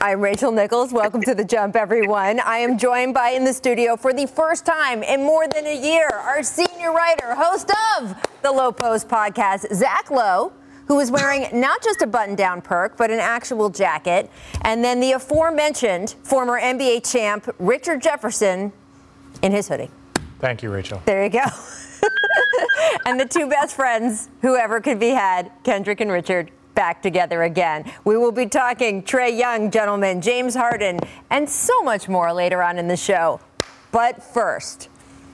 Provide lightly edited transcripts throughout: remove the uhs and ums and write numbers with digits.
I'm Rachel Nichols. Welcome to The Jump, everyone. I am joined by, in the studio for the first time in more than a year, our senior writer, host of the Low Post podcast, Zach Lowe, who is wearing not just a button-down perk, but an actual jacket. And then the aforementioned former NBA champ, Richard Jefferson, in his hoodie. Thank you, Rachel. There you go. And the two best friends who ever could be had, Kendrick and Richard, back together again. We will be talking Trae Young, gentlemen, James Harden, and so much more later on in the show. But first,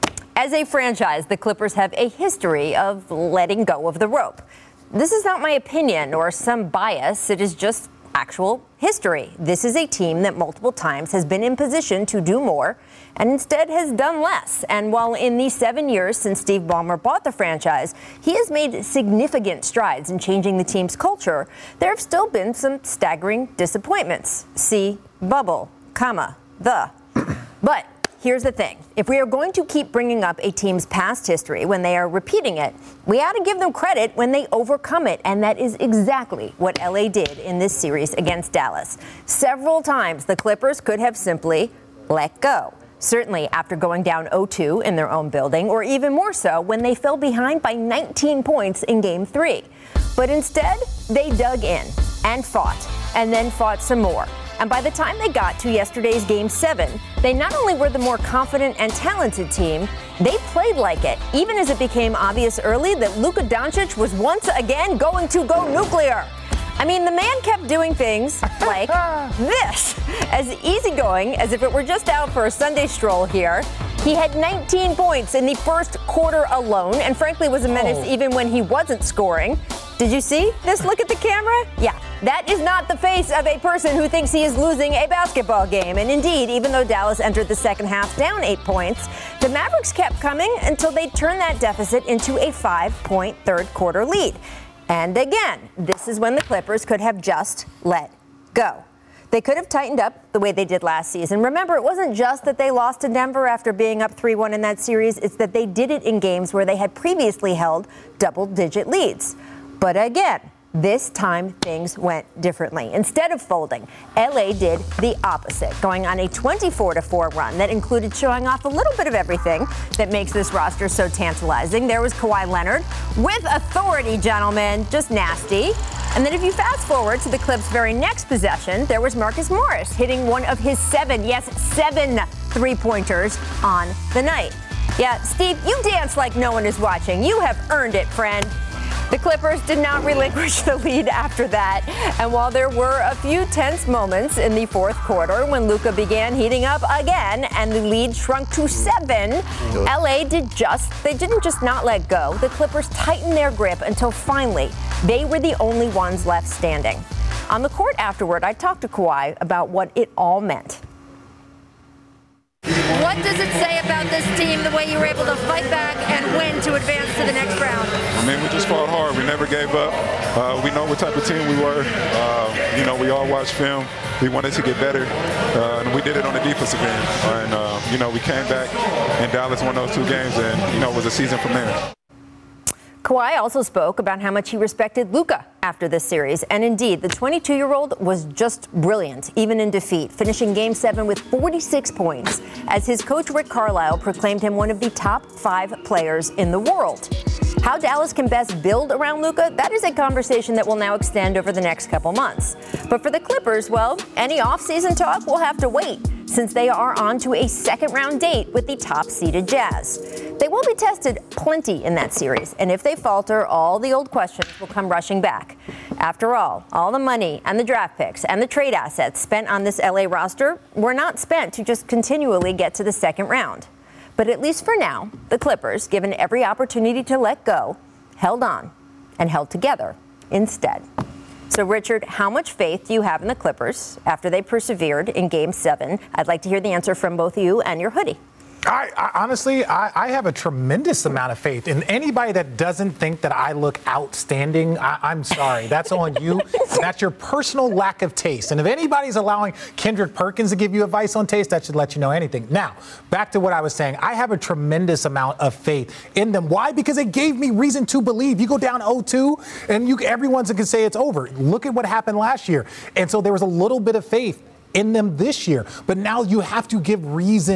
as a franchise, the Clippers have a history of letting go of the rope. This is not my opinion or some bias. It is just actual history. This is a team that multiple times has been in position to do more and instead has done less. And while in the 7 years since Steve Ballmer bought the franchise, he has made significant strides in changing the team's culture, there have still been some staggering disappointments. See bubble, comma, the. But here's the thing. If we are going to keep bringing up a team's past history when they are repeating it, we ought to give them credit when they overcome it. And that is exactly what LA did in this series against Dallas. Several times the Clippers could have simply let go. Certainly after going down 0-2 in their own building, or even more so when they fell behind by 19 points in Game 3. But instead, they dug in and then fought some more. And by the time they got to yesterday's Game 7, they not only were the more confident and talented team, they played like it, even as it became obvious early that Luka Doncic was once again going to go nuclear. I mean, the man kept doing things like this, as easygoing as if it were just out for a Sunday stroll here. He had 19 points in the first quarter alone, and frankly was a menace even when he wasn't scoring. Did you see this look at the camera? Yeah, that is not the face of a person who thinks he is losing a basketball game. And indeed, even though Dallas entered the second half down 8 points, the Mavericks kept coming until they turned that deficit into a 5-point third quarter lead. And again, this is when the Clippers could have just let go. They could have tightened up the way they did last season. Remember, it wasn't just that they lost to Denver after being up 3-1 in that series. It's that they did it in games where they had previously held double-digit leads. But again, this time things went differently. Instead of folding, LA did the opposite, going on a 24-4 run that included showing off a little bit of everything that makes this roster so tantalizing. There was Kawhi Leonard with authority, gentlemen, just nasty. And then if you fast forward to the Clips' very next possession, there was Marcus Morris hitting one of his seven three-pointers on the night. Yeah, Steve, you dance like no one is watching. You have earned it, friend. The Clippers did not relinquish the lead after that. And while there were a few tense moments in the fourth quarter when Luka began heating up again and the lead shrunk to 7, LA didn't just not let go. The Clippers tightened their grip until finally they were the only ones left standing. On the court afterward, I talked to Kawhi about what it all meant. What does it say about this team, the way you were able to fight back and win to advance to the next round? I mean, we just fought hard. We never gave up. We know what type of team we were. We all watched film. We wanted to get better, and we did it on the defensive end. And, we came back, and Dallas won those 2 games, and, it was a season from there. Kawhi also spoke about how much he respected Luka after this series. And indeed, the 22-year-old was just brilliant, even in defeat, finishing Game 7 with 46 points, as his coach Rick Carlisle proclaimed him one of the top 5 players in the world. How Dallas can best build around Luka, that is a conversation that will now extend over the next couple months. But for the Clippers, well, any offseason talk will have to wait, since they are on to a second-round date with the top-seeded Jazz. They will be tested plenty in that series, and if they falter, all the old questions will come rushing back. After all the money and the draft picks and the trade assets spent on this LA roster were not spent to just continually get to the second round. But at least for now, the Clippers, given every opportunity to let go, held on and held together instead. So, Richard, how much faith do you have in the Clippers after they persevered in Game 7? I'd like to hear the answer from both you and your hoodie. I honestly have a tremendous amount of faith in anybody that doesn't think that I look outstanding. I'm sorry. That's on you. That's your personal lack of taste. And if anybody's allowing Kendrick Perkins to give you advice on taste, that should let you know anything. Now, back to what I was saying. I have a tremendous amount of faith in them. Why? Because it gave me reason to believe. You go down 0-2 and everyone's going to say it's over. Look at what happened last year. And so there was a little bit of faith in them this year. But now you have to give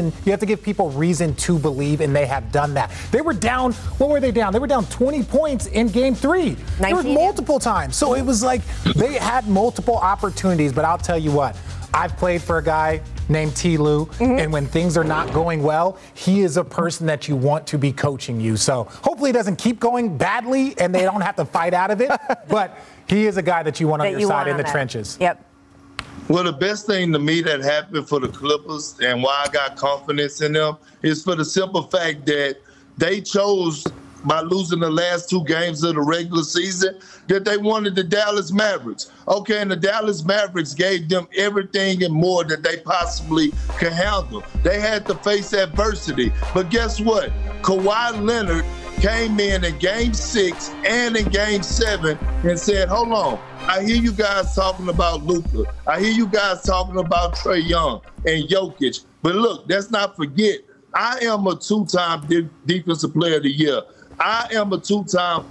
people reason to believe, and they have done that. They were down, what were they down? They were down 20 points in game 3. There was multiple times. So it was like they had multiple opportunities, but I'll tell you what, I've played for a guy named T. Lue, and when things are not going well, he is a person that you want to be coaching you. So hopefully it doesn't keep going badly and they don't have to fight out of it, but he is a guy that you want on your side in the trenches. Yep. Well, the best thing to me that happened for the Clippers and why I got confidence in them is for the simple fact that they chose, by losing the last 2 games of the regular season, that they wanted the Dallas Mavericks. Okay, and the Dallas Mavericks gave them everything and more that they possibly could handle. They had to face adversity. But guess what? Kawhi Leonard came in Game 6 and in Game 7 and said, hold on, I hear you guys talking about Luka. I hear you guys talking about Trae Young and Jokic. But look, let's not forget, I am a 2-time Defensive Player of the Year. I am a 2-time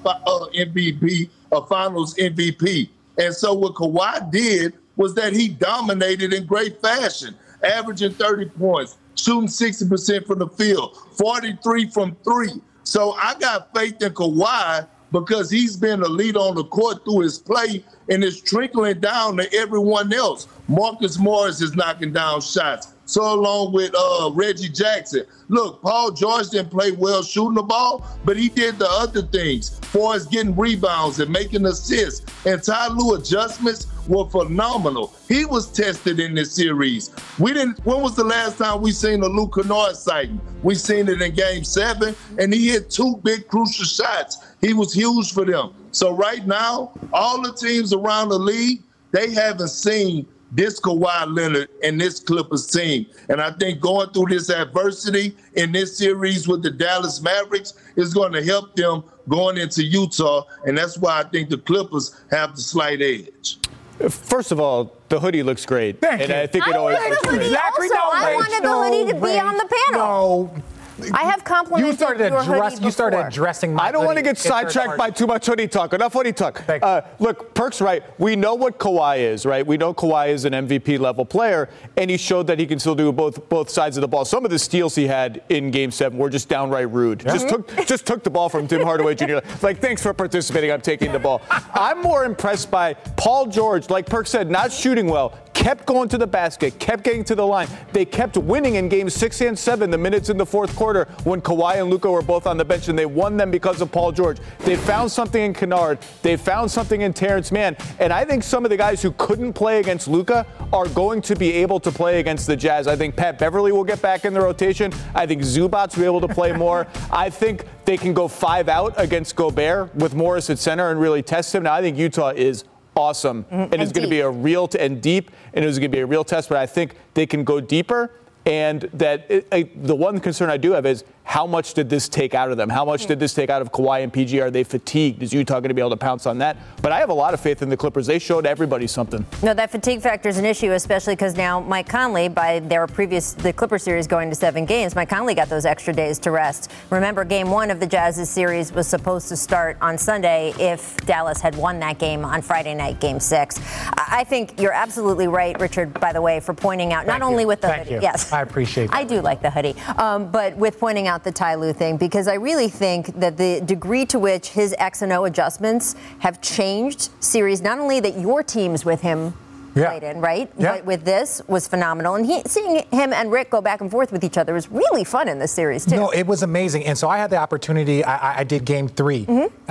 MVP, a Finals MVP. And so what Kawhi did was that he dominated in great fashion, averaging 30 points, shooting 60% from the field, 43 from 3. So I got faith in Kawhi because he's been a leader on the court through his play, and it's trickling down to everyone else. Marcus Morris is knocking down shots. So along with Reggie Jackson. Look, Paul George didn't play well shooting the ball, but he did the other things, as far as getting rebounds and making assists. And Ty Lue adjustments were phenomenal. He was tested in this series. When was the last time we seen a Luke Kennard sighting? We seen it in Game 7, and he hit 2 big crucial shots. He was huge for them. So right now, all the teams around the league, they haven't seen this Kawhi Leonard and this Clippers team. And I think going through this adversity in this series with the Dallas Mavericks is going to help them going into Utah. And that's why I think the Clippers have the slight edge. First of all, the hoodie looks great. Thank you. I think it always looks great. Exactly. I wanted the hoodie to be on the panel. No. I have complimented your hoodie before. You started addressing my I don't want to hoodie. get sidetracked by too much hoodie talk. Enough hoodie talk. Look, Perk's right. We know what Kawhi is, right? We know Kawhi is an MVP level player, and he showed that he can still do both sides of the ball. Some of the steals he had in Game 7 were just downright rude. Yeah. Just took the ball from Tim Hardaway Jr. Like, thanks for participating. I'm taking the ball. I'm more impressed by Paul George, like Perk said, not shooting well. Kept going to the basket, kept getting to the line. They kept winning in Games 6 and 7, the minutes in the fourth quarter when Kawhi and Luka were both on the bench, and they won them because of Paul George. They found something in Kennard. They found something in Terrence Mann. And I think some of the guys who couldn't play against Luka are going to be able to play against the Jazz. I think Pat Beverly will get back in the rotation. I think Zubats will be able to play more. I think they can go 5 out against Gobert with Morris at center and really test him. Now, I think Utah is awesome, and it's going to be a real and deep, and it's going to be a real test. But I think they can go deeper, and that the one concern I do have is how much did this take out of them? How much did this take out of Kawhi and PG? Are they fatigued? Is Utah going to be able to pounce on that? But I have a lot of faith in the Clippers. They showed everybody something. No, that fatigue factor is an issue, especially because now Mike Conley, by the Clipper series going to 7 games, Mike Conley got those extra days to rest. Remember, Game 1 of the Jazz's series was supposed to start on Sunday if Dallas had won that game on Friday night, Game 6. I think you're absolutely right, Richard, by the way, for pointing out, not only with the hoodie. Yes, I appreciate that. I do like the hoodie, but with pointing out the Ty Lue thing, because I really think that the degree to which his X and O adjustments have changed series, not only that your teams with him played in, right? Yeah. But with this was phenomenal. And seeing him and Rick go back and forth with each other was really fun in this series, too. No, it was amazing. And so I had the opportunity, I did Game 3.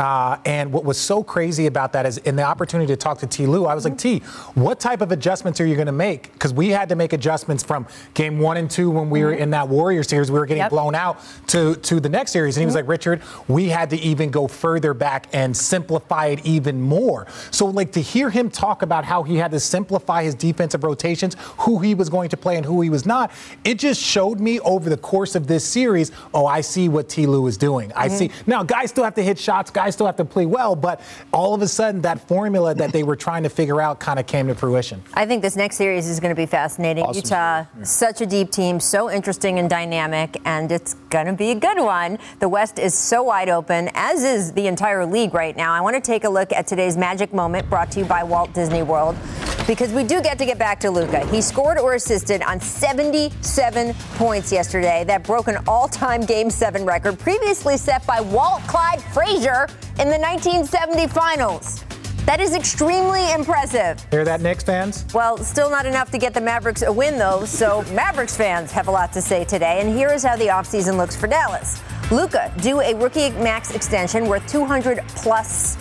And what was so crazy about that is in the opportunity to talk to T. Lue, I was like, T, what type of adjustments are you going to make? Because we had to make adjustments from Game 1 and 2 when we were in that Warriors series. We were getting blown out to the next series. And he was like, Richard, we had to even go further back and simplify it even more. So, like, to hear him talk about how he had to simplify his defensive rotations, who he was going to play and who he was not, it just showed me over the course of this series, I see what T. Lue is doing. I see. Now, guys still have to hit shots, guys still have to play well, but all of a sudden that formula that they were trying to figure out kind of came to fruition. I think this next series is going to be fascinating. Awesome. Utah, such a deep team, so interesting and dynamic, and it's going to be a good one. The West is so wide open, as is the entire league right now. I want to take a look at today's magic moment brought to you by Walt Disney World. because we do get to get back to Luka. He scored or assisted on 77 points yesterday. That broke an all-time Game 7 record previously set by Walt Clyde Frazier in the 1970 finals. That is extremely impressive. Hear that, Knicks fans? Well, still not enough to get the Mavericks a win, though, so Mavericks fans have a lot to say today, and here is how the offseason looks for Dallas. Luka due a rookie max extension worth $200+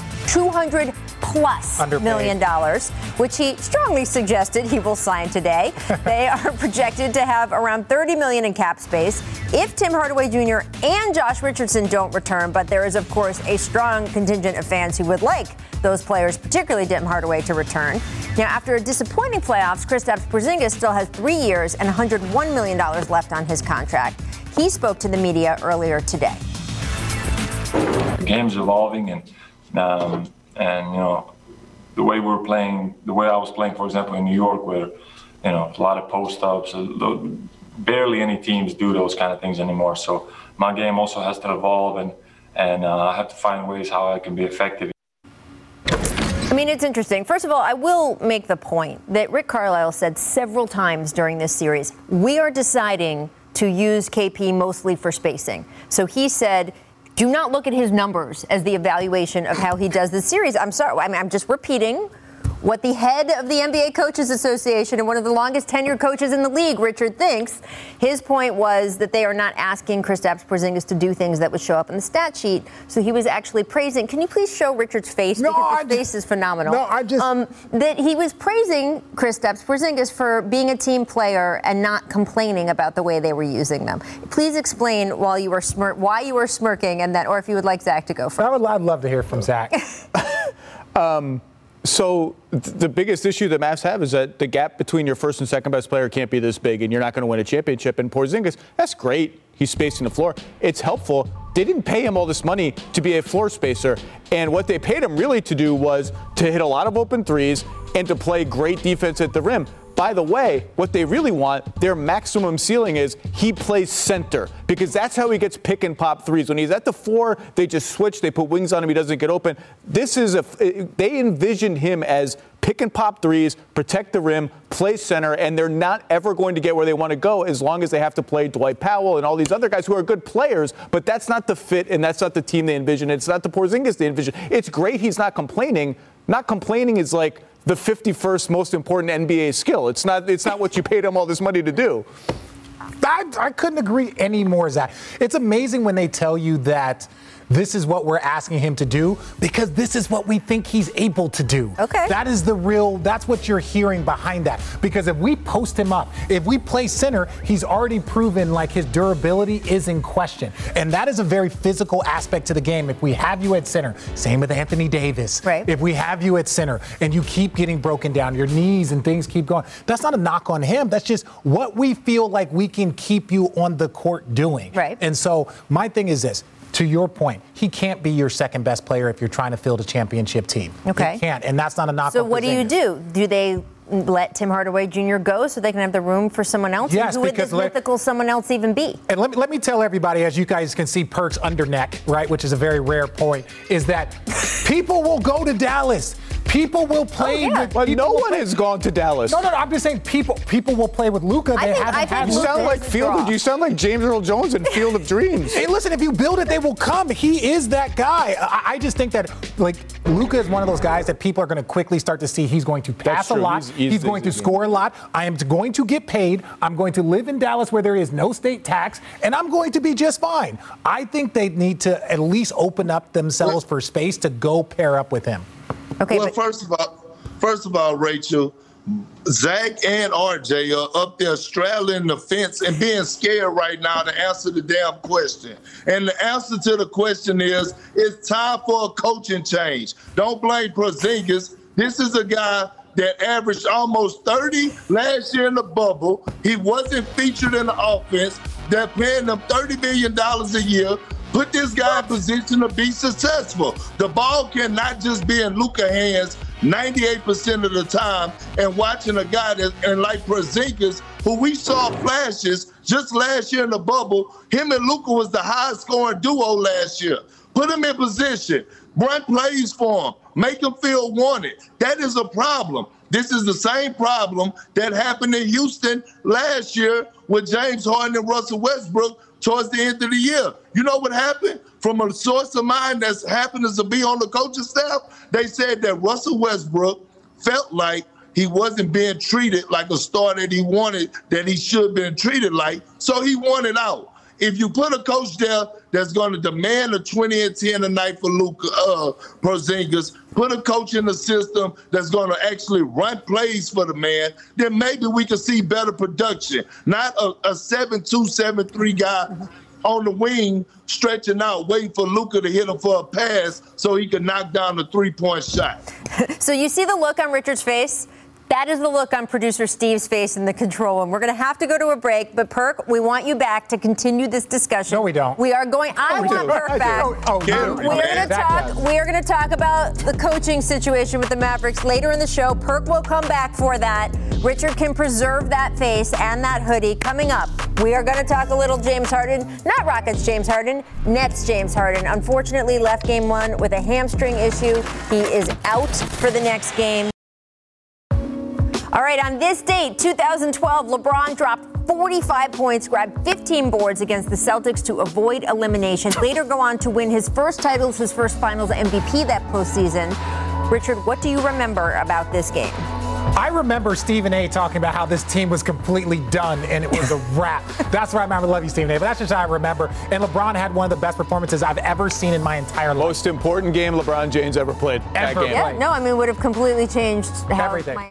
million, which he strongly suggested he will sign today. They are projected to have around $30 million in cap space if Tim Hardaway Jr. and Josh Richardson don't return, but there is, of course, a strong contingent of fans who would like those players, particularly Tim Hardaway, to return. Now, after a disappointing playoffs, Kristaps Porzingis still has 3 years and $101 million left on his contract. He spoke to the media earlier today. The game's evolving, and you know, the way we're playing, the way I was playing, for example, in New York, where a lot of post-ups, barely any teams do those kind of things anymore. So my game also has to evolve, and I have to find ways how I can be effective. I mean, it's interesting. First of all, I will make the point that Rick Carlisle said several times during this series, we are deciding to use KP mostly for spacing. So he said, do not look at his numbers as the evaluation of how he does this series. I'm sorry. I mean, I'm just repeating what the head of the NBA Coaches Association and one of the longest tenured coaches in the league, Richard, thinks. His point was that they are not asking Kristaps Porzingis to do things that would show up in the stat sheet. So he was actually praising. Can you please show Richard's face? Because his face is phenomenal. That he was praising Kristaps Porzingis for being a team player and not complaining about the way they were using them. Please explain why you were smirking, and that, or if you would like Zach to go first. I'd love to hear from Zach. So the biggest issue that Mavs have is that the gap between your first and second best player can't be this big, and you're not going to win a championship. And Porzingis, that's great. He's spacing the floor. It's helpful. They didn't pay him all this money to be a floor spacer. And what they paid him really to do was to hit a lot of open threes and to play great defense at the rim. By the way, what they really want, their maximum ceiling is he plays center, because that's how he gets pick and pop threes. When he's at the 4, they just switch, they put wings on him, he doesn't get open. They envisioned him as pick and pop threes, protect the rim, play center, and they're not ever going to get where they want to go as long as they have to play Dwight Powell and all these other guys who are good players, but that's not the fit and that's not the team they envision. It's not the Porzingis they envision. It's great he's not complaining. Not complaining is like the 51st most important NBA skill. It's not what you paid him all this money to do. I couldn't agree any more, Zach. It's amazing when they tell you that this is what we're asking him to do, because this is what we think he's able to do. Okay. That's what you're hearing behind that. Because if we post him up, if we play center, he's already proven like his durability is in question. And that is a very physical aspect to the game. If we have you at center, same with Anthony Davis. Right. If we have you at center and you keep getting broken down, your knees and things keep going, that's not a knock on him. That's just what we feel like we can keep you on the court doing. Right. And so my thing is this. To your point, he can't be your second best player if you're trying to field a championship team. Okay. He can't, and that's not a knock. So what do you do? Do they let Tim Hardaway Jr. go so they can have the room for someone else? Yes, who would this mythical someone else even be? And let me tell everybody, as you guys can see, Perk's under neck, right, which is a very rare point, is that people will go to Dallas. People will play with. But no one has gone to Dallas. No. I'm just saying people will play with Luka. They haven't had. You sound like You sound like James Earl Jones in Field of Dreams. Hey, listen, if you build it, they will come. He is that guy. I just think that Luka is one of those guys that people are going to quickly start to see. He's going to pass a lot. He's going to score a lot. I am going to get paid. I'm going to live in Dallas where there is no state tax, and I'm going to be just fine. I think they need to at least open up themselves for space to go pair up with him. Okay. Well, first of all, Rachel, Zach and RJ are up there straddling the fence and being scared right now to answer the damn question. And the answer to the question is, it's time for a coaching change. Don't blame Porzingis. This is a guy that averaged almost 30 last year in the bubble. He wasn't featured in the offense. They're paying him $30 million a year. Put this guy in position to be successful. The ball cannot just be in Luka's hands 98% of the time, and watching a guy like Porzingis, who we saw flashes just last year in the bubble. Him and Luka was the highest scoring duo last year. Put him in position. Run plays for him. Make him feel wanted. That is a problem. This is the same problem that happened in Houston last year with James Harden and Russell Westbrook towards the end of the year. You know what happened? From a source of mine that's happens to be on the coaching staff, they said that Russell Westbrook felt like he wasn't being treated like a star that he wanted, that he should have been treated like, so he wanted out. If you put a coach there that's going to demand a 20 and 10 a night for Luka Porzingis, put a coach in the system that's going to actually run plays for the man, then maybe we can see better production. Not a 7'2", 7'3" guy on the wing stretching out, waiting for Luka to hit him for a pass so he can knock down the three-point shot. So you see the look on Richard's face? That is the look on producer Steve's face in the control room. We're going to have to go to a break, but Perk, we want you back to continue this discussion. No, we don't. We are going. I want Perk back. We are going to talk about the coaching situation with the Mavericks later in the show. Perk will come back for that. Richard can preserve that face and that hoodie. Coming up, we are going to talk a little James Harden, not Rockets James Harden, Nets James Harden. Unfortunately, left game one with a hamstring issue. He is out for the next game. All right, on this date, 2012, LeBron dropped 45 points, grabbed 15 boards against the Celtics to avoid elimination. Later go on to win his first titles, his first finals MVP that postseason. Richard, what do you remember about this game? I remember Stephen A. talking about how this team was completely done and it was a wrap. That's what I remember. Love you, Stephen A. But that's just how I remember. And LeBron had one of the best performances I've ever seen in my entire life. Most important game LeBron James ever played. Ever. Yeah, no, I mean, would have completely changed how everything.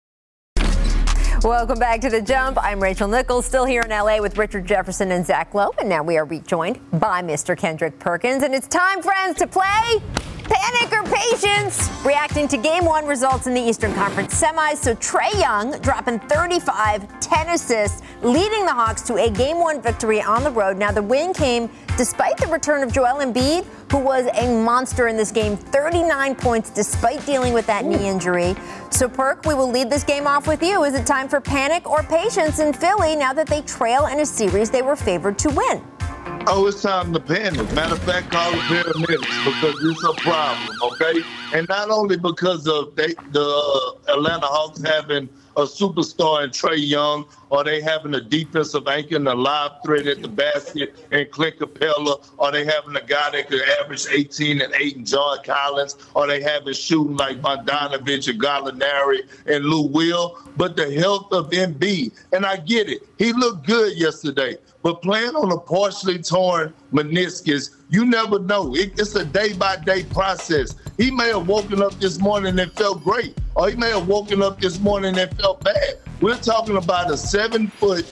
Welcome back to The Jump. I'm Rachel Nichols, still here in LA with Richard Jefferson and Zach Lowe. And now we are rejoined by Mr. Kendrick Perkins. And it's time, friends, to play Panic or Patience. Reacting to Game 1 results in the Eastern Conference semis. So Trae Young dropping 35, 10 assists, leading the Hawks to a Game 1 victory on the road. Now, the win came despite the return of Joel Embiid, who was a monster in this game, 39 points despite dealing with that knee injury. So, Perk, we will lead this game off with you. Is it time for panic or patience in Philly now that they trail in a series they were favored to win? Oh, it's time to panic. Matter of fact, call the paramedics because it's a problem, okay? And not only because of the Atlanta Hawks having a superstar in Trae Young, or they having a defensive anchor and a live threat at the basket in Clint Capella, or they having a guy that could average 18 and 8 in John Collins, or they having shooting like Bogdanovich or Gallinari and Lou Will, but the health of Embiid. And I get it. He looked good yesterday. But playing on a partially torn meniscus, you never know. It's a day-by-day process. He may have woken up this morning and felt great, or he may have woken up this morning and felt bad. We're talking about a 7-foot,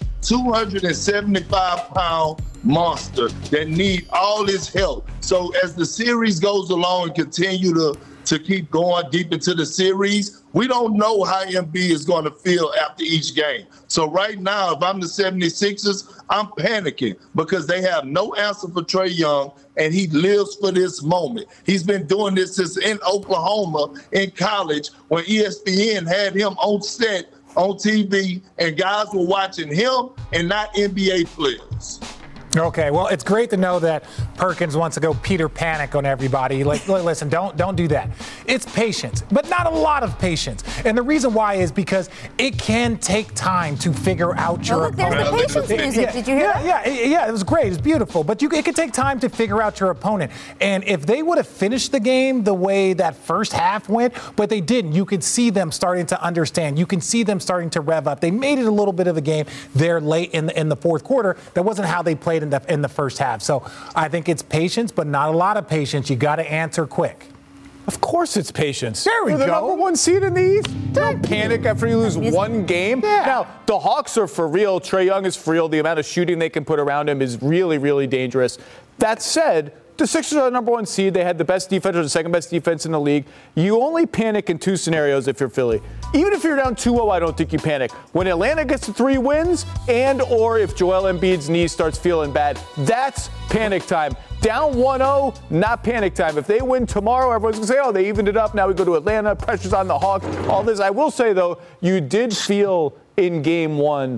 275-pound monster that needs all his help. So as the series goes along and continue to keep going deep into the series, we don't know how Embiid is going to feel after each game. So right now, if I'm the 76ers, I'm panicking because they have no answer for Trae Young, and he lives for this moment. He's been doing this since in Oklahoma in college when ESPN had him on set on TV, and guys were watching him and not NBA players. Okay, well, it's great to know that Perkins wants to go Peter Panic on everybody. Like, listen, don't do that. It's patience, but not a lot of patience. And the reason why is because it can take time to figure out your opponent. Look, there's the patience music. Did you hear that? Yeah, it was great. It's beautiful. But it can take time to figure out your opponent. And if they would have finished the game the way that first half went, but they didn't, you could see them starting to understand. You can see them starting to rev up. They made it a little bit of a game there late in the fourth quarter. That wasn't how they played in the first half. So I think it's patience, but not a lot of patience. You got to answer quick. Of course it's patience. There we You're go. the number one seed in the East. Don't panic after you lose one game. Yeah. Now, the Hawks are for real. Trae Young is for real. The amount of shooting they can put around him is really, really dangerous. That said, the Sixers are the number one seed. They had the best defense or the second best defense in the league. You only panic in two scenarios if you're Philly. Even if you're down 2-0, I don't think you panic. When Atlanta gets to 3 wins and or if Joel Embiid's knee starts feeling bad, that's panic time. Down 1-0, not panic time. If they win tomorrow, everyone's going to say, oh, they evened it up. Now we go to Atlanta. Pressure's on the Hawks. All this. I will say, though, you did feel in Game 1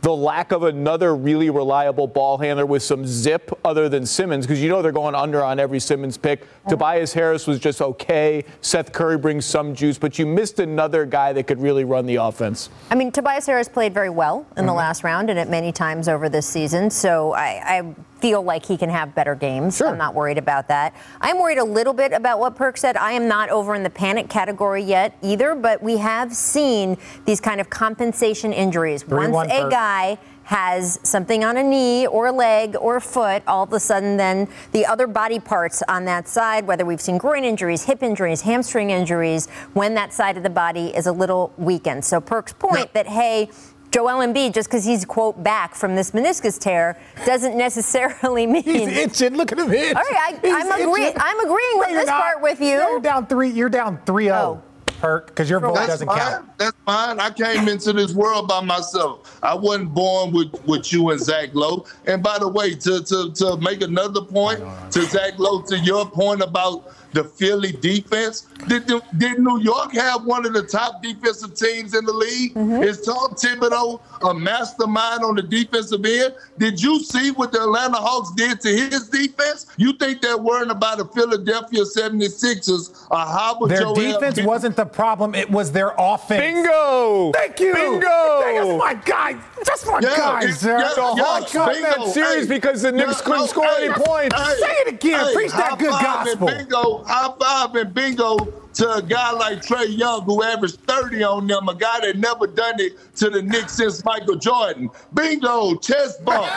the lack of another really reliable ball handler with some zip other than Simmons, because they're going under on every Simmons pick. Tobias Harris was just okay. Seth Curry brings some juice, but you missed another guy that could really run the offense. I mean, Tobias Harris played very well in the last round and at many times over this season, so I feel like he can have better games. Sure. I'm not worried about that. I'm worried a little bit about what Perk said. I am not over in the panic category yet either, but we have seen these kind of compensation injuries. Once a guy has something on a knee or a leg or a foot, all of a sudden then the other body parts on that side, whether we've seen groin injuries, hip injuries, hamstring injuries, when that side of the body is a little weakened. So Perk's point that, hey, Joel Embiid, just because he's, quote, back from this meniscus tear, doesn't necessarily mean... He's itching. Look at him itch. All right, I'm agreeing with this part with you. You're down 3-0. Oh. Perk, because your vote doesn't count. That's fine. I came into this world by myself. I wasn't born with you and Zach Lowe. And by the way, to make another point to Zach Lowe, to your point about the Philly defense, did New York have one of the top defensive teams in the league? Is Tom Thibodeau a mastermind on the defensive end? Did you see what the Atlanta Hawks did to his defense? You think they're worrying about the Philadelphia 76ers or how their defense wasn't the problem, it was their offense. Bingo! Thank you! Bingo! That's my guy! That's my guy, sir! The Hawks won that series because the Knicks couldn't score any points. Say it again! Preach that good gospel! High five and bingo to a guy like Trae Young who averaged 30 on them, a guy that never done it to the Knicks since Michael Jordan. Bingo, chest bump.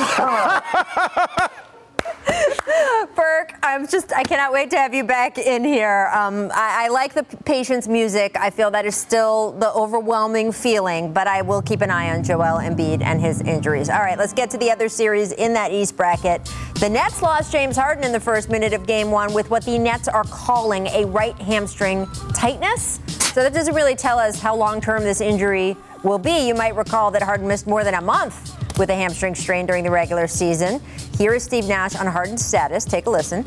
Burke, I cannot wait to have you back in here. I like the patience music. I feel that is still the overwhelming feeling, but I will keep an eye on Joel Embiid and his injuries. All right, let's get to the other series in that East bracket. The Nets lost James Harden in the first minute of Game 1 with what the Nets are calling a right hamstring tightness. So that doesn't really tell us how long-term this injury will be. You might recall that Harden missed more than a month with a hamstring strain during the regular season. Here is Steve Nash on Harden's status. Take a listen.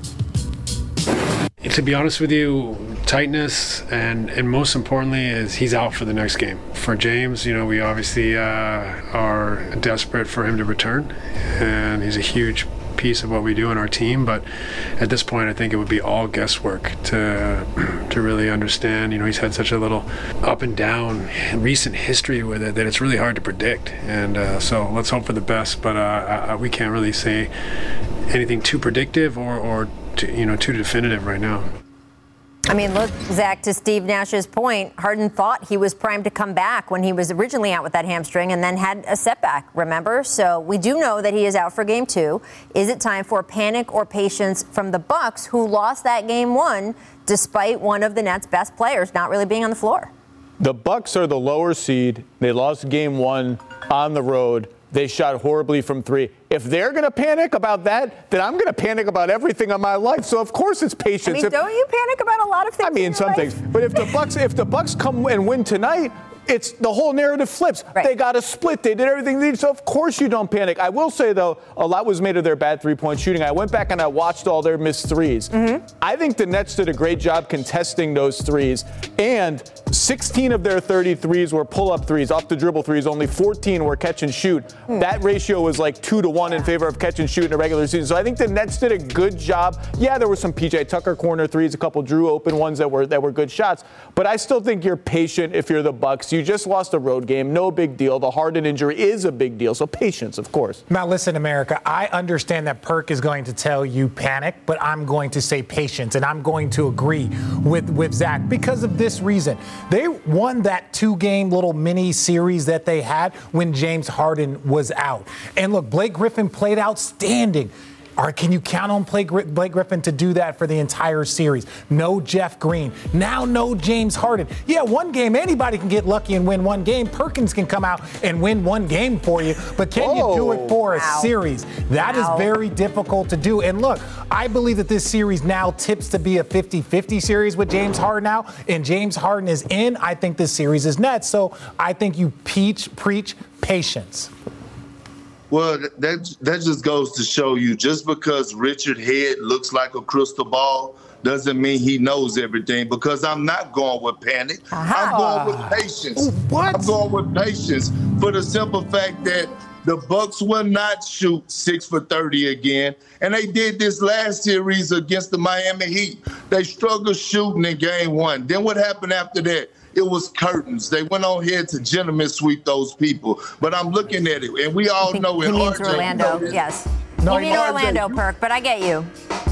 To be honest with you, tightness and most importantly is he's out for the next game. For James, we obviously are desperate for him to return, and he's a huge piece of what we do in our team, but at this point I think it would be all guesswork to really understand. He's had such a little up and down recent history with it that it's really hard to predict, and so let's hope for the best, but we can't really say anything too predictive or too definitive right now. I mean, look, Zach, to Steve Nash's point, Harden thought he was primed to come back when he was originally out with that hamstring and then had a setback, remember? So we do know that he is out for Game 2. Is it time for panic or patience from the Bucks, who lost that Game 1 despite one of the Nets' best players not really being on the floor? The Bucks are the lower seed. They lost Game 1 on the road. They shot horribly from 3. If they're going to panic about that, then I'm going to panic about everything in my life. So of course it's patience. Don't you panic about a lot of things? I mean, some things. But if the Bucks come and win tonight, it's the whole narrative flips. Right. They got a split. They did everything they did. So of course you don't panic. I will say, though, a lot was made of their bad three-point shooting. I went back and I watched all their missed threes. I think the Nets did a great job contesting those threes. And 16 of their 30 threes were pull-up threes, off the dribble threes. Only 14 were catch and shoot. That ratio was like 2-to-1 in favor of catch and shoot in a regular season. So I think the Nets did a good job. Yeah, there were some PJ Tucker corner threes, a couple Drew open ones that were good shots. But I still think you're patient if you're the Bucks. You just lost a road game. No big deal. The Harden injury is a big deal. So patience, of course. Now, listen, America, I understand that Perk is going to tell you panic, but I'm going to say patience, and I'm going to agree with Zach because of this reason. They won that 2-game little mini series that they had when James Harden was out. And look, Blake Griffin played outstanding. Or can you count on Blake Griffin to do that for the entire series? No Jeff Green. Now no James Harden. Yeah, one game, anybody can get lucky and win one game. Perkins can come out and win one game for you. But can you do it for a series? That is very difficult to do. And look, I believe that this series now tips to be a 50-50 series with James Harden out. And James Harden is in. I think this series is Nets. So I think you preach patience. Well, that just goes to show you, just because Richard Head looks like a crystal ball doesn't mean he knows everything, because I'm not going with panic. I'm going with patience. What? I'm going with patience for the simple fact that the Bucks will not shoot 6 for 30 again. And they did this last series against the Miami Heat. They struggled shooting in game 1. Then what happened after that? It was curtains. They went on here to gentlemen sweep those people. But I'm looking at it, and we all know it. He means Orlando, yes. No, you mean Orlando, Perk, but I get you.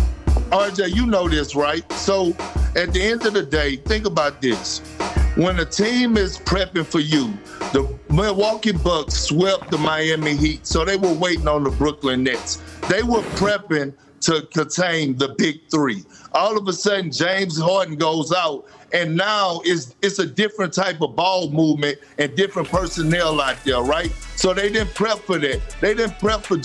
RJ, you know this, right? So at the end of the day, think about this. When a team is prepping for you, the Milwaukee Bucks swept the Miami Heat, so they were waiting on the Brooklyn Nets. They were prepping to contain the big three. All of a sudden, James Harden goes out, and now it's a different type of ball movement and different personnel out there, right? So they didn't prep for that. They didn't prep for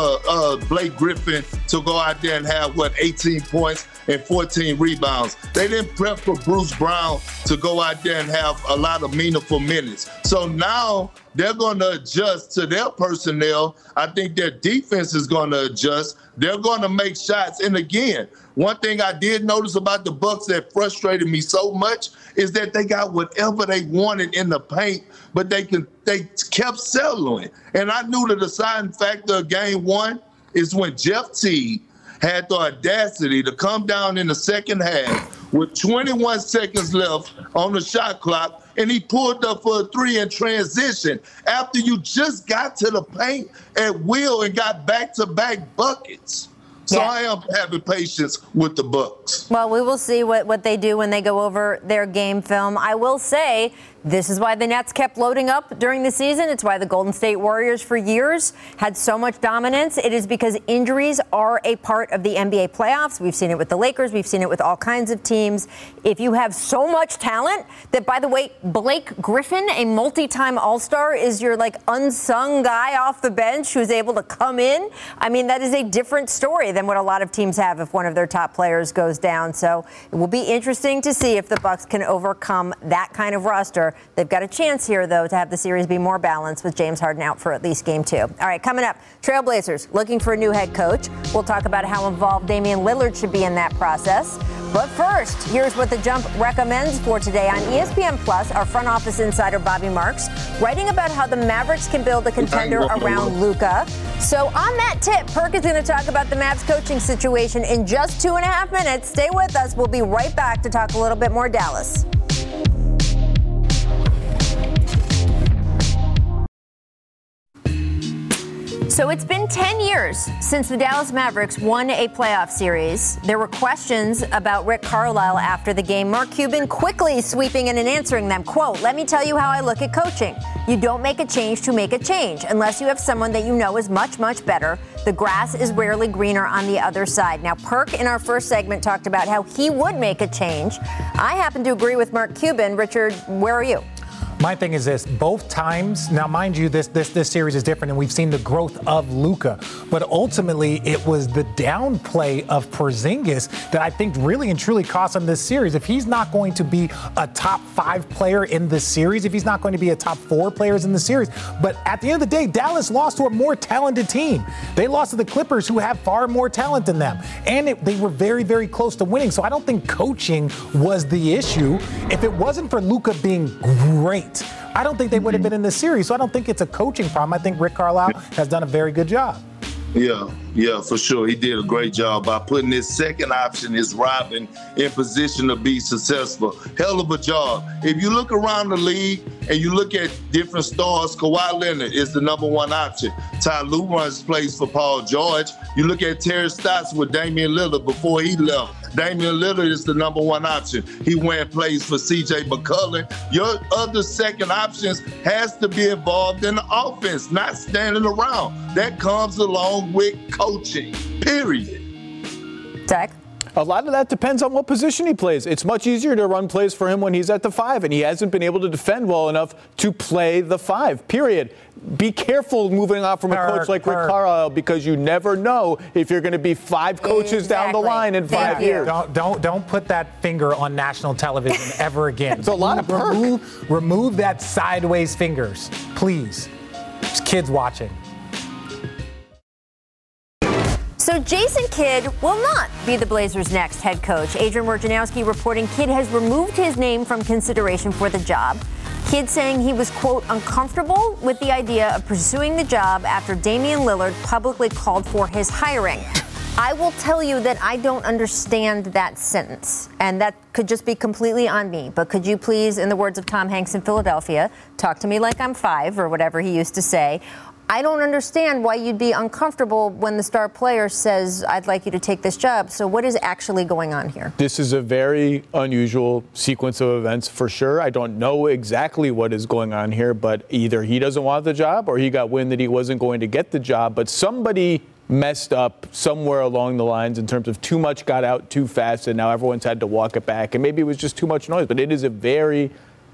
Blake Griffin to go out there and have, 18 points and 14 rebounds. They didn't prep for Bruce Brown to go out there and have a lot of meaningful minutes. So now they're going to adjust to their personnel. I think their defense is going to adjust. They're going to make shots. And again, one thing I did notice about the Bucks that frustrated me so much is that they got whatever they wanted in the paint, but they kept settling. And I knew the deciding factor of game 1 is when Jeff Teague had the audacity to come down in the second half with 21 seconds left on the shot clock, and he pulled up for a 3 in transition after you just got to the paint at will and got back-to-back buckets. So I am having patience with the Bucks. Well, we will see what they do when they go over their game film. I will say this is why the Nets kept loading up during the season. It's why the Golden State Warriors for years had so much dominance. It is because injuries are a part of the NBA playoffs. We've seen it with the Lakers. We've seen it with all kinds of teams. If you have so much talent that, by the way, Blake Griffin, a multi-time All-Star, is your unsung guy off the bench who's able to come in. I mean, that is a different story than what a lot of teams have if one of their top players goes down. So it will be interesting to see if the Bucks can overcome that kind of roster. They've got a chance here, though, to have the series be more balanced with James Harden out for at least game 2. All right, coming up, Trailblazers looking for a new head coach. We'll talk about how involved Damian Lillard should be in that process. But first, here's what The Jump recommends for today. On ESPN Plus, our front office insider Bobby Marks writing about how the Mavericks can build a contender around Luka. So on that tip, Perk is going to talk about the Mavs coaching situation in just 2.5 minutes. Stay with us. We'll be right back to talk a little bit more Dallas. So it's been 10 years since the Dallas Mavericks won a playoff series. There were questions about Rick Carlisle after the game. Mark Cuban quickly sweeping in and answering them. Quote, "Let me tell you how I look at coaching. You don't make a change to make a change unless you have someone that you know is much, much better. The grass is rarely greener on the other side." Now, Perk in our first segment talked about how he would make a change. I happen to agree with Mark Cuban. Richard, where are you? My thing is this, both times, now mind you, this series is different and we've seen the growth of Luka, but ultimately it was the downplay of Porzingis that I think really and truly cost him this series. If he's not going to be a top 5 player in this series, if he's not going to be a top 4 players in the series, but at the end of the day, Dallas lost to a more talented team. They lost to the Clippers, who have far more talent than them, and they were very, very close to winning. So I don't think coaching was the issue. If it wasn't for Luka being great, I don't think they would have been in this series. So I don't think it's a coaching problem. I think Rick Carlisle has done a very good job. Yeah, for sure. He did a great job by putting his second option, his Robin, in position to be successful. Hell of a job. If you look around the league and you look at different stars, Kawhi Leonard is the number 1 option. Ty Lue runs plays for Paul George. You look at Terry Stotts with Damian Lillard before he left. Damian Lillard is the number 1 option. He went and plays for C.J. McCollum. Your other second options has to be involved in the offense, not standing around. That comes along with coaching, period. Zach? A lot of that depends on what position he plays. It's much easier to run plays for him when he's at the 5, and he hasn't been able to defend well enough to play the 5, period. Be careful moving on from a coach like Rick Carlisle, because you never know if you're going to be 5 coaches down the line in 5 years. Don't put that finger on national television ever again. It's a lot of perk. Remove that sideways fingers, please. There's kids watching. So Jason Kidd will not be the Blazers' next head coach. Adrian Wojnarowski reporting Kidd has removed his name from consideration for the job. Kidd saying he was, quote, uncomfortable with the idea of pursuing the job after Damian Lillard publicly called for his hiring. I will tell you that I don't understand that sentence, and that could just be completely on me. But could you please, in the words of Tom Hanks in Philadelphia, talk to me like I'm 5 or whatever he used to say. I don't understand why you'd be uncomfortable when the star player says, I'd like you to take this job. So what is actually going on here? This is a very unusual sequence of events for sure. I don't know exactly what is going on here, but either he doesn't want the job or he got wind that he wasn't going to get the job. But somebody messed up somewhere along the lines in terms of too much got out too fast and now everyone's had to walk it back. And maybe it was just too much noise, but it is a very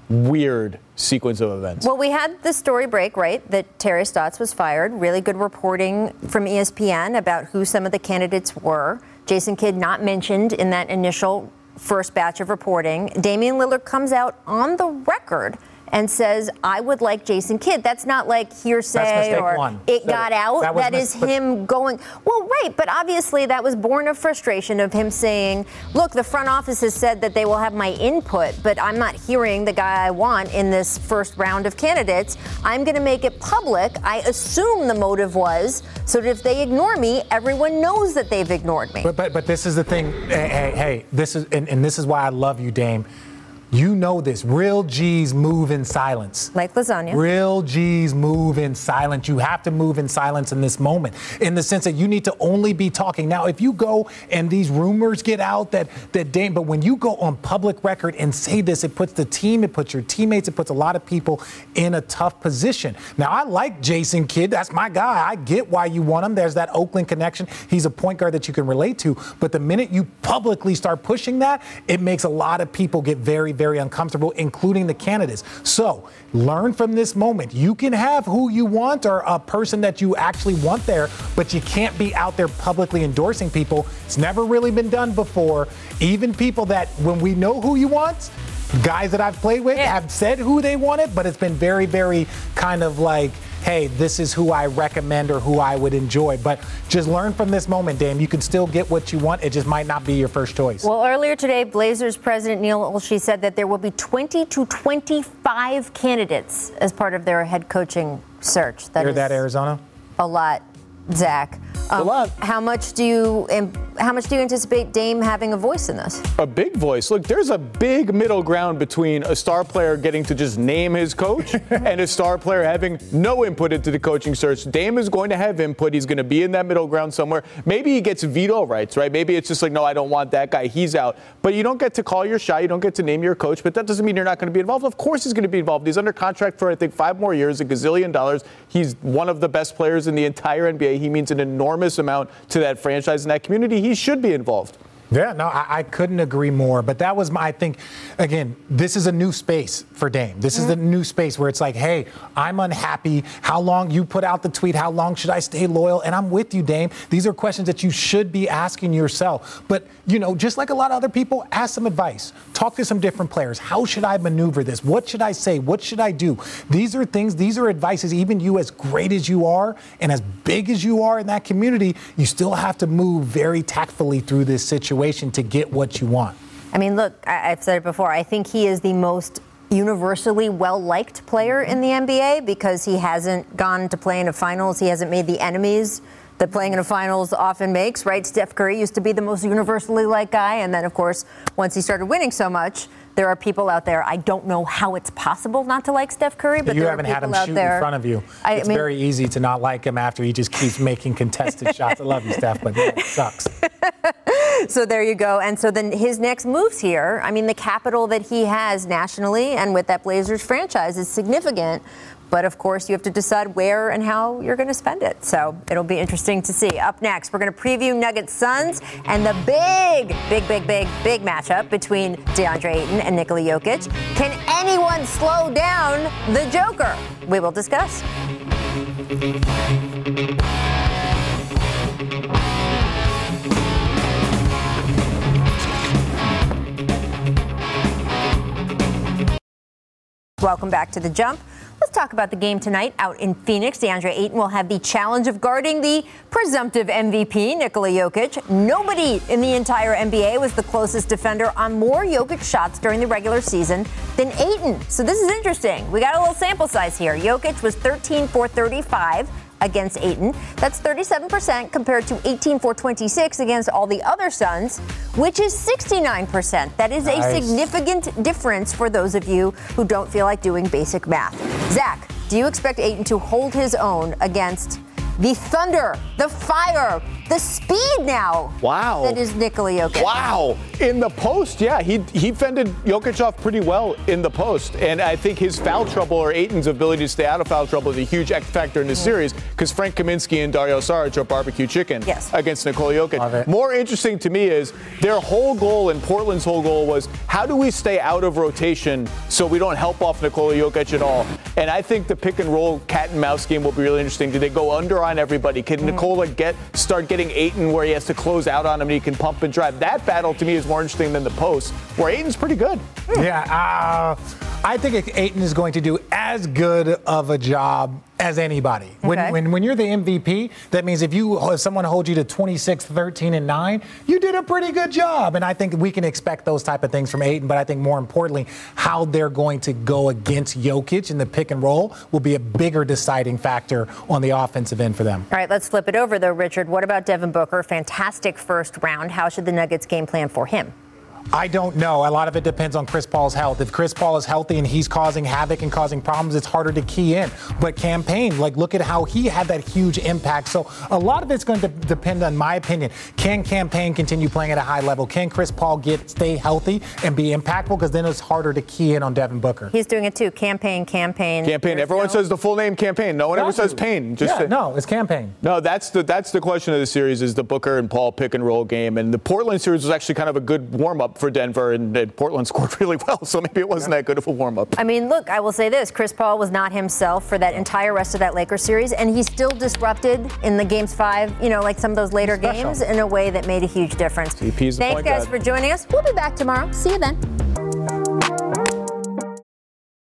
weird sequence of events. Well, we had the story break, right, that Terry Stotts was fired. Really good reporting from ESPN about who some of the candidates were. Jason Kidd not mentioned in that initial first batch of reporting. Damian Lillard comes out on the record and says, I would like Jason Kidd. That's not like hearsay or it got out. That is him going, well, right, but obviously that was born of frustration of him saying, look, the front office has said that they will have my input, but I'm not hearing the guy I want in this first round of candidates. I'm going to make it public. I assume the motive was so that if they ignore me, everyone knows that they've ignored me. But this is the thing. Hey, this is and this is why I love you, Dame. You know this. Real G's move in silence. Like lasagna. Real G's move in silence. You have to move in silence in this moment, in the sense that you need to only be talking. Now, if you go and these rumors get out that Dame, but when you go on public record and say this, it puts the team, it puts your teammates, it puts a lot of people in a tough position. Now, I like Jason Kidd. That's my guy. I get why you want him. There's that Oakland connection. He's a point guard that you can relate to. But the minute you publicly start pushing that, it makes a lot of people get very, very uncomfortable, including the candidates. So learn from this moment. You can have who you want or a person that you actually want there, but you can't be out there publicly endorsing people. It's never really been done before. Even people that, when we know who you want, guys that I've played with have said who they wanted, but it's been very, very kind of like, hey, this is who I recommend or who I would enjoy. But just learn from this moment, Dame. You can still get what you want. It just might not be your first choice. Well, earlier today, Blazers president Neil Olshey said that there will be 20 to 25 candidates as part of their head coaching search. Hear that, Arizona? A lot, Zach. A lot. How much do you anticipate Dame having a voice in this? A big voice. Look, there's a big middle ground between a star player getting to just name his coach and a star player having no input into the coaching search. Dame is going to have input. He's going to be in that middle ground somewhere. Maybe he gets veto rights, right? Maybe it's just like, no, I don't want that guy. He's out. But you don't get to call your shot. You don't get to name your coach. But that doesn't mean you're not going to be involved. Of course he's going to be involved. He's under contract for, I think, 5 more years, $1 gazillion. He's one of the best players in the entire NBA. He means an enormous amount to that franchise and that community. He should be involved. Yeah, no, I couldn't agree more. But that was I think, again, this is a new space for Dame. This is a new space where it's like, hey, I'm unhappy. How long, you put out the tweet, how long should I stay loyal? And I'm with you, Dame. These are questions that you should be asking yourself. But, you know, just like a lot of other people, ask some advice. Talk to some different players. How should I maneuver this? What should I say? What should I do? These are things, these are advices, even you as great as you are and as big as you are in that community, you still have to move very tactfully through this situation to get what you want. I mean, look, I've said it before. I think he is the most universally well-liked player in the NBA because he hasn't gone to play in a finals. He hasn't made the enemies that playing in a finals often makes, right? Steph Curry used to be the most universally liked guy. And then, of course, once he started winning so much, there are people out there. I don't know how it's possible not to like Steph Curry, but you there haven't are had him out shoot there. in front of you. It's very easy to not like him after he just keeps making contested shots. I love you, Steph, but man, it sucks. So there you go. And so then his next moves here, I mean, the capital that he has nationally and with that Blazers franchise is significant. But, of course, you have to decide where and how you're going to spend it. So it'll be interesting to see. Up next, we're going to preview Nuggets Suns and the big matchup between DeAndre Ayton and Nikola Jokic. Can anyone slow down the Joker? We will discuss. Welcome back to The Jump. Let's talk about the game tonight out in Phoenix. DeAndre Ayton will have the challenge of guarding the presumptive MVP, Nikola Jokic. Nobody in the entire NBA was the closest defender on more Jokic shots during the regular season than Ayton. So this is interesting. We got a little sample size here. Jokic was 13 for 35 against Ayton. That's 37% compared to 18 for 26 against all the other Suns, which is 69%. That is a significant difference for those of you who don't feel like doing basic math. Zach, do you expect Ayton to hold his own against the thunder, the fire, the speed now? Wow. That is Nikola Jokic. Wow. In the post, yeah, he fended Jokic off pretty well in the post. And I think his foul trouble, or Ayton's ability to stay out of foul trouble, is a huge X factor in this series, because Frank Kaminsky and Dario Saric are barbecue chicken against Nikola Jokic. More interesting to me is their whole goal, and Portland's whole goal, was how do we stay out of rotation so we don't help off Nikola Jokic at all? And I think the pick and roll cat and mouse game will be really interesting. Do they go under on everybody? Can Nikola start getting Ayton where he has to close out on him and he can pump and drive? That battle to me is more interesting than the post, where Ayton's pretty good. Yeah, I think Ayton is going to do as good of a job as anybody. When you're the MVP, that means if someone holds you to 26, 13, and 9, you did a pretty good job. And I think we can expect those type of things from Ayton. But I think more importantly, how they're going to go against Jokic in the pick and roll will be a bigger deciding factor on the offensive end for them. All right, let's flip it over though, Richard. What about Devin Booker? Fantastic first round. How should the Nuggets game plan for him? I don't know. A lot of it depends on Chris Paul's health. If Chris Paul is healthy and he's causing havoc and causing problems, it's harder to key in. But Campaign, look at how he had that huge impact. So a lot of it's going to depend on my opinion. Can Campaign continue playing at a high level? Can Chris Paul stay healthy and be impactful? Because then it's harder to key in on Devin Booker. He's doing it too. Campaign. Everyone says the full name Campaign. No one ever says Payne. No, it's Campaign. No, that's the question of the series, is the Booker and Paul pick and roll game. And the Portland series was actually kind of a good warm up for Denver, and Portland scored really well, so maybe it wasn't that good of a warm-up. I mean, look, I will say this. Chris Paul was not himself for that entire rest of that Lakers series, and he still disrupted in the Games 5, like some of those later games, in a way that made a huge difference. Thanks, guys, for joining us. We'll be back tomorrow. See you then.